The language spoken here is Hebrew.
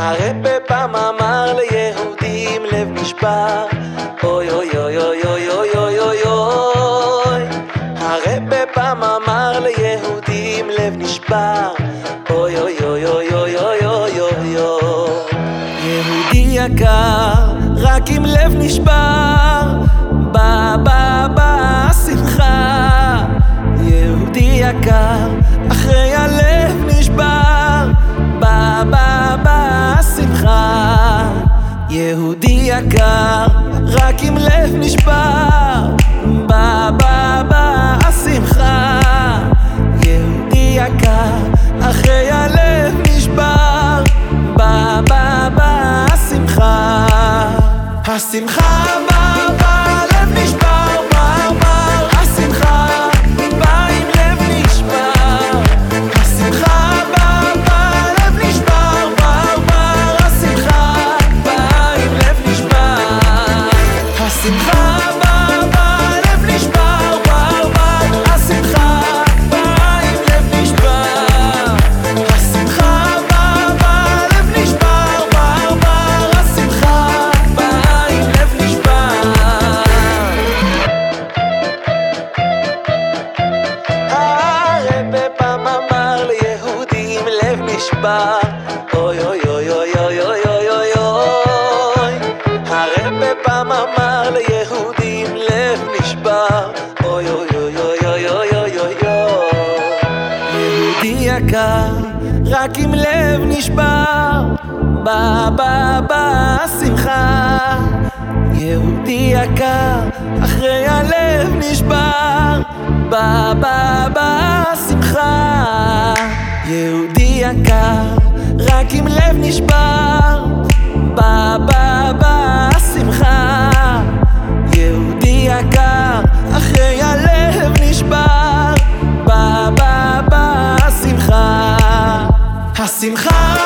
הרב פעם אמר ליהודים לב נשבר, אוי אוי אוי אוי אוי אוי אוי אוי אוי. הרב פעם אמר ליהודים לב נשבר, אוי אוי אוי אוי אוי אוי אוי אוי אוי. יהודי יקר רק עם לב נשבר, בא בא בא שמחה. יהודי יקר אחרי הלב נשבר, בא בא בא שמחה. יהודי יקר רק עם לב נשבר, בא בא בא שמחה. יהודי יקר אחרי הלב נשבר, בא בא בא שמחה. השמחה בא בא לב נשבר, בא בא השמחה בא עם לב נשבר. השמחה בא בא לב נשבר, בא בא השמחה בא עם לב נשבר. השמחה בא בא לב נשבר, בא בא השמחה בא עם לב נשבר. השמחה בא בא לב נשבר, בא בא השמחה בא עם לב נשבר. הרב פעם אמר ליהודים לב נשבר, אוי אוי אוי אוי אוי אוי אוי אוי אוי. הרב פעם אמר ליהודים לב נשבר, אוי אוי אוי אוי אוי אוי אוי אוי אוי. יהודי יקר רק עם לב נשבר, בא בא בא שמחה. יהודי יקר אחרי הלב נשבר, בא בא בא שמחה. יהודי יקר רק עם לב נשבר, בא בא בא שמחה. יהודי יקר אחרי הלב נשבר, בא בא בא שמחה. השמחה